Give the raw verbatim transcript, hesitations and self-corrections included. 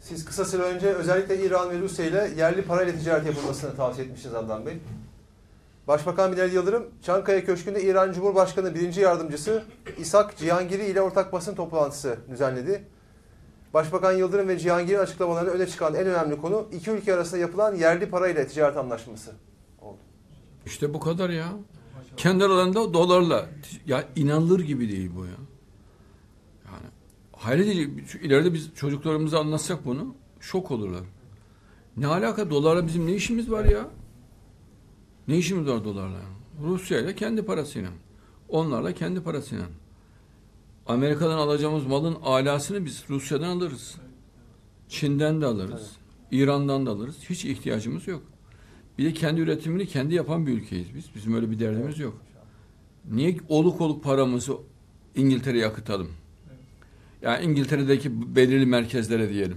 Siz kısa süre önce özellikle İran ve Rusya ile yerli parayla ticaret yapılmasını tavsiye etmiştiniz Adnan Bey. Başbakan Binali Yıldırım, Çankaya Köşkü'nde İran Cumhurbaşkanı birinci Yardımcısı İshak Cihangiri ile ortak basın toplantısı düzenledi. Başbakan Yıldırım ve Cihangir'in açıklamalarını öne çıkan en önemli konu iki ülke arasında yapılan yerli parayla ticaret anlaşması oldu. İşte bu kadar ya. Kendi aralarında dolarla. Ya inanılır gibi değil bu ya. Yani hayret edici. İleride biz çocuklarımıza anlatsak bunu şok olurlar. Ne alaka, dolarla bizim ne işimiz var ya? Ne işimiz var dolarla? Rusya ile kendi parasıyla. Onlarla kendi parasıyla. Amerika'dan alacağımız malın alasını biz Rusya'dan alırız. Çin'den de alırız. İran'dan da alırız. Hiç ihtiyacımız yok. Bir de kendi üretimini kendi yapan bir ülkeyiz biz. Bizim öyle bir derdimiz yok. Niye oluk oluk paramızı İngiltere'ye akıtalım? Yani İngiltere'deki belirli merkezlere diyelim.